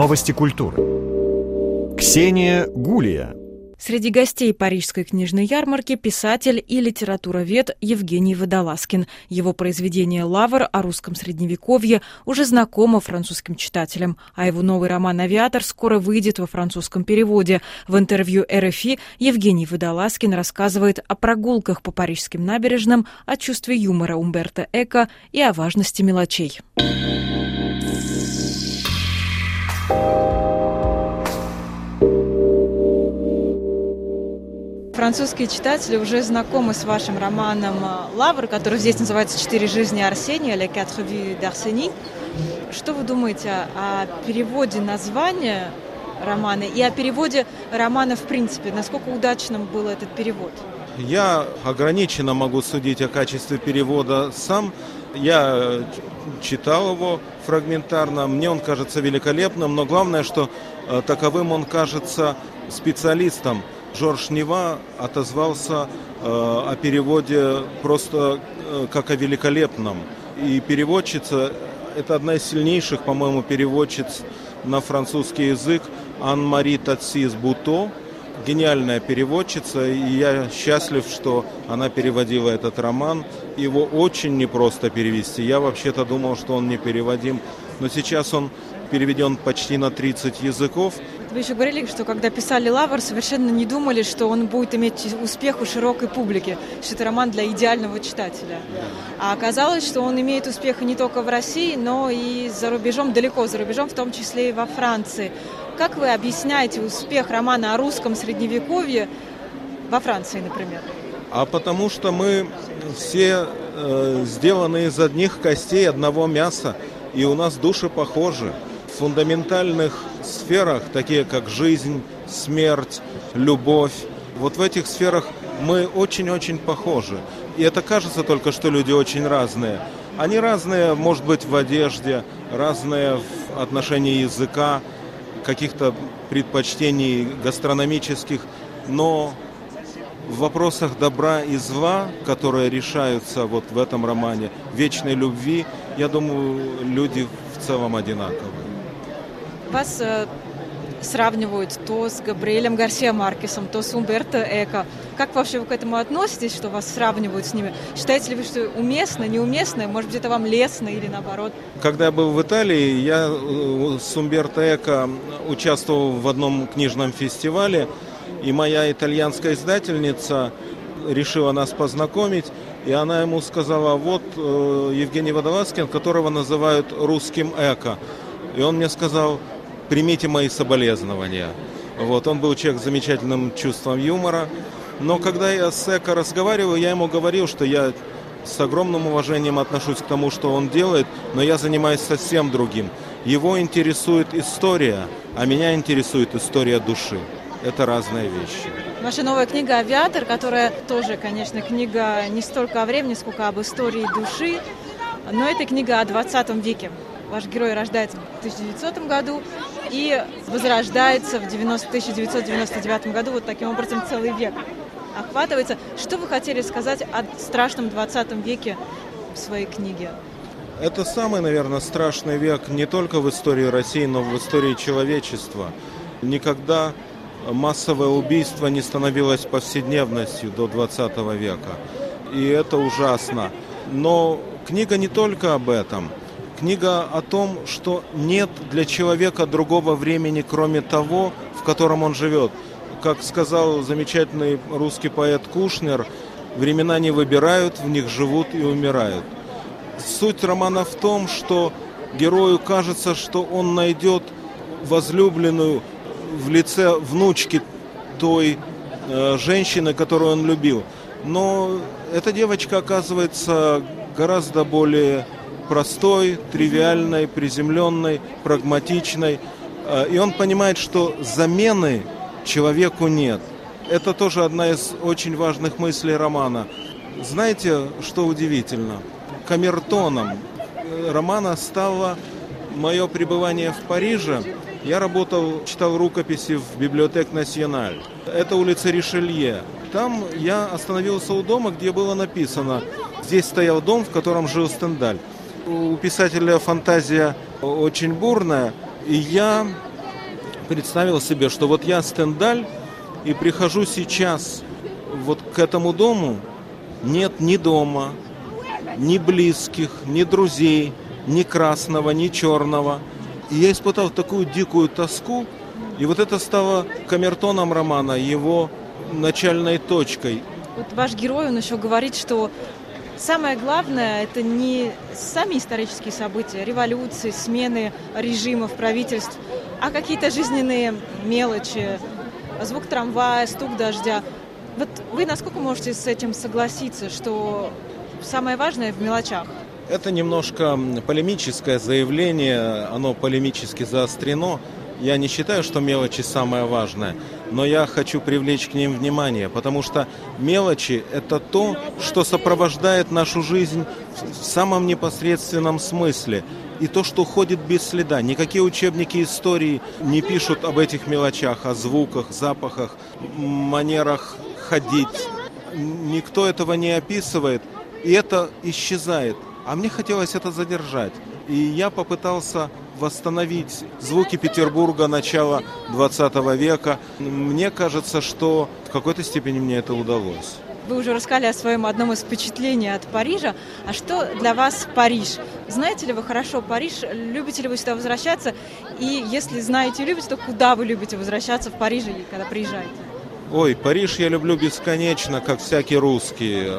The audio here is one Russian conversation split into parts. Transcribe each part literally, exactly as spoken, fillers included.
Новости культуры. Ксения Гулия. Среди гостей Парижской книжной ярмарки писатель и литературовед Евгений Водолазкин. Его произведение «Лавр» о русском средневековье уже знакомо французским читателям, а его новый роман «Авиатор» скоро выйдет во французском переводе. В интервью эр эф и Евгений Водолазкин рассказывает о прогулках по парижским набережным, о чувстве юмора Умберто Эко и о важности мелочей. Французские читатели уже знакомы с вашим романом «Лавр», который здесь называется «Четыре жизни Арсения» «Les quatre vies d'Arsenie». Что вы думаете о переводе названия романа и о переводе романа в принципе? Насколько удачным был этот перевод? Я ограниченно могу судить о качестве перевода сам. Я читал его фрагментарно, мне он кажется великолепным, но главное, что таковым он кажется специалистом. Жорж Нева отозвался э, о переводе просто э, как о великолепном. И переводчица, это одна из сильнейших, по-моему, переводчиц на французский язык, Ан-Мари Татсис-Буто. Гениальная переводчица, и я счастлив, что она переводила этот роман. Его очень непросто перевести. Я вообще-то думал, что он непереводим, но сейчас он переведен почти на тридцать языков. Вы еще говорили, что когда писали «Лавр», совершенно не думали, что он будет иметь успех у широкой публики, что это роман для идеального читателя. А оказалось, что он имеет успех не только в России, но и за рубежом, далеко за рубежом, в том числе и во Франции. Как вы объясняете успех романа о русском средневековье во Франции, например? А потому что мы все э, сделаны из одних костей, одного мяса, и у нас души похожи. В фундаментальных сферах, такие как жизнь, смерть, любовь, вот в этих сферах мы очень-очень похожи. И это кажется только, что люди очень разные. Они разные, может быть, в одежде, разные в отношении языка, каких-то предпочтений гастрономических, но в вопросах добра и зла, которые решаются вот в этом романе, вечной любви, я думаю, люди в целом одинаковые. Вас э, сравнивают то с Габриэлем Гарсиа Маркесом, то с Умберто Эко. Как вообще вы к этому относитесь, что вас сравнивают с ними? Считаете ли вы, что уместно, неуместно? Может быть, это вам лестно или наоборот? Когда я был в Италии, я с Умберто Эко участвовал в одном книжном фестивале, и моя итальянская издательница решила нас познакомить, и она ему сказала: вот э, Евгений Водолазкин, которого называют русским Эко. И он мне сказал: примите мои соболезнования. Вот, он был человек с замечательным чувством юмора. Но когда я с Эко разговаривал, я ему говорил, что я с огромным уважением отношусь к тому, что он делает, но я занимаюсь совсем другим. Его интересует история, а меня интересует история души. Это разные вещи. Ваша новая книга «Авиатор», которая тоже, конечно, книга не столько о времени, сколько об истории души, но это книга о двадцатом веке. Ваш герой рождается в тысяча девятисотом году и возрождается в тысяча девятьсот девяносто девятом году. Вот таким образом целый век охватывается. Что вы хотели сказать о страшном двадцатом веке в своей книге? Это самый, наверное, страшный век не только в истории России, но в истории человечества. Никогда массовое убийство не становилось повседневностью до двадцатого века. И это ужасно. Но книга не только об этом. Книга о том, что нет для человека другого времени, кроме того, в котором он живет. Как сказал замечательный русский поэт Кушнер, времена не выбирают, в них живут и умирают. Суть романа в том, что герою кажется, что он найдет возлюбленную в лице внучки той э, женщины, которую он любил. Но эта девочка оказывается гораздо более простой, тривиальной, приземленной, прагматичной. Э, и он понимает, что замены человеку нет. Это тоже одна из очень важных мыслей романа. Знаете, что удивительно? Камертоном романа стало мое пребывание в Париже. Я работал, читал рукописи в библиотеке Националь. Это улица Ришелье. Там я остановился у дома, где было написано: здесь стоял дом, в котором жил Стендаль. У писателя фантазия очень бурная, и я представил себе, что вот я Стендаль, и прихожу сейчас вот к этому дому, нет ни дома, ни близких, ни друзей, ни красного, ни черного. И я испытал такую дикую тоску, и вот это стало камертоном романа, его начальной точкой. Вот ваш герой, он еще говорит, что самое главное – это не сами исторические события, революции, смены режимов, правительств, а какие-то жизненные мелочи, звук трамвая, стук дождя. Вот вы насколько можете с этим согласиться, что самое важное в мелочах? Это немножко полемическое заявление, оно полемически заострено. Я не считаю, что мелочи самое важное, но я хочу привлечь к ним внимание, потому что мелочи – это то, что сопровождает нашу жизнь в самом непосредственном смысле, и то, что ходит без следа. Никакие учебники истории не пишут об этих мелочах, о звуках, запахах, манерах ходить. Никто этого не описывает, и это исчезает. А мне хотелось это задержать. И я попытался восстановить звуки Петербурга начала двадцатого века. Мне кажется, что в какой-то степени мне это удалось. Вы уже рассказали о своем одном из впечатлений от Парижа. А что для вас Париж? Знаете ли вы хорошо Париж? Любите ли вы сюда возвращаться? И если знаете и любите, то куда вы любите возвращаться в Париже, когда приезжаете? Ой, Париж я люблю бесконечно, как всякий русский.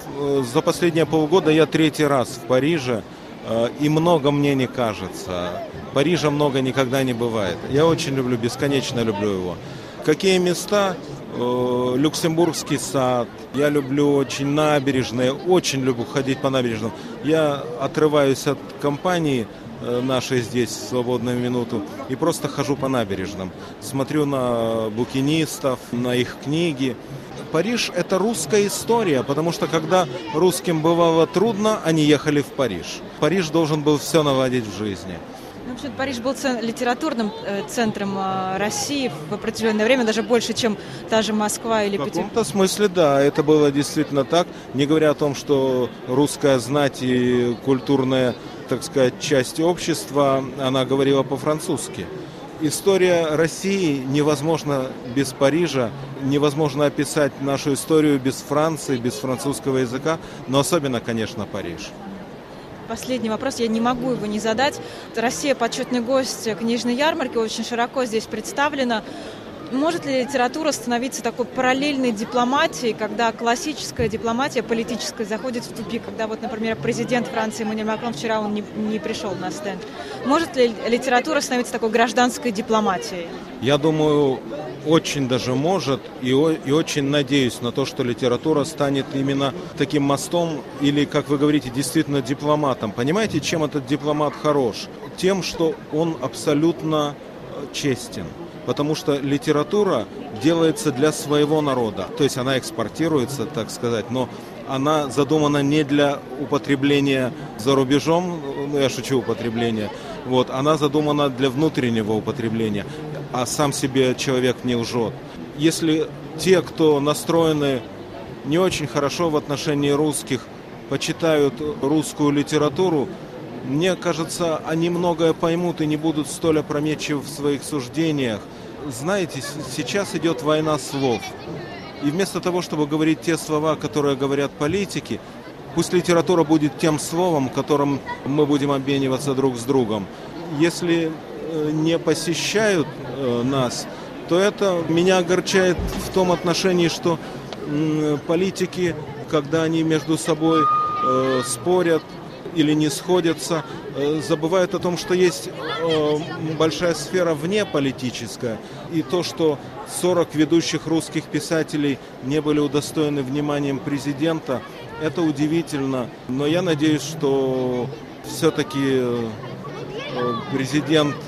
За последние полгода я третий раз в Париже, и много мне не кажется. Парижа много никогда не бывает. Я очень люблю, бесконечно люблю его. Какие места? Люксембургский сад. Я люблю очень набережные, очень люблю ходить по набережным. Я отрываюсь от компании нашей здесь в свободную минуту и просто хожу по набережным. Смотрю на букинистов, на их книги. Париж – это русская история, потому что когда русским бывало трудно, они ехали в Париж. Париж должен был все наладить в жизни. Ну, вообще, Париж был ц- литературным э, центром э, России в определенное время, даже больше, чем та же Москва или Петербург. В каком-то смысле, да, это было действительно так, не говоря о том, что русская знать и культурная, так сказать, часть общества, она говорила по-французски. История России невозможна без Парижа, невозможно описать нашу историю без Франции, без французского языка, но особенно, конечно, Париж. Последний вопрос, я не могу его не задать. Россия – почетный гость книжной ярмарки, очень широко здесь представлена. Может ли литература становиться такой параллельной дипломатией, когда классическая дипломатия политическая заходит в тупик? Когда, вот, например, президент Франции Эммануэль Макрон, вчера он не, не пришел на стенд. Может ли литература становиться такой гражданской дипломатией? Я думаю, очень даже может, и, и очень надеюсь на то, что литература станет именно таким мостом, или, как вы говорите, действительно дипломатом. Понимаете, чем этот дипломат хорош? Тем, что он абсолютно честен. Потому что литература делается для своего народа, то есть она экспортируется, так сказать, но она задумана не для употребления за рубежом, ну, я шучу, употребление, вот, она задумана для внутреннего употребления, а сам себе человек не лжет. Если те, кто настроены не очень хорошо в отношении русских, почитают русскую литературу, мне кажется, они многое поймут и не будут столь опрометчивы в своих суждениях. Знаете, сейчас идет война слов. И вместо того, чтобы говорить те слова, которые говорят политики, пусть литература будет тем словом, которым мы будем обмениваться друг с другом. Если не посещают нас, то это меня огорчает в том отношении, что политики, когда они между собой спорят, или не сходятся, забывают о том, что есть большая сфера внеполитическая. И то, что сорок ведущих русских писателей не были удостоены вниманием президента, это удивительно. Но я надеюсь, что все-таки президент,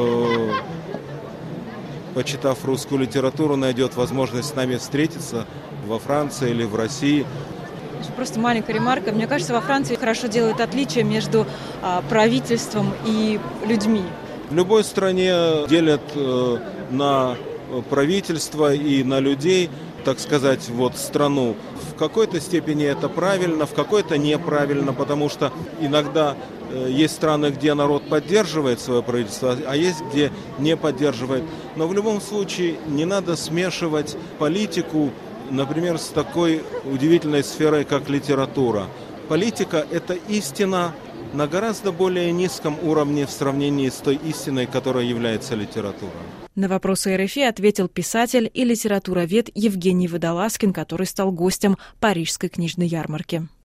почитав русскую литературу, найдет возможность с нами встретиться во Франции или в России. Просто маленькая ремарка. Мне кажется, во Франции хорошо делают отличие между а, правительством и людьми. В любой стране делят э, на правительство и на людей. так сказать, вот страну. В какой-то степени это правильно, в какой-то неправильно, потому что иногда э, есть страны, где народ поддерживает свое правительство, а есть, где не поддерживает. Но в любом случае не надо смешивать политику, например, с такой удивительной сферой, как литература. Политика – это истина на гораздо более низком уровне в сравнении с той истиной, которая является литература. На вопросы эр эф и ответил писатель и литературовед Евгений Водолазкин, который стал гостем Парижской книжной ярмарки.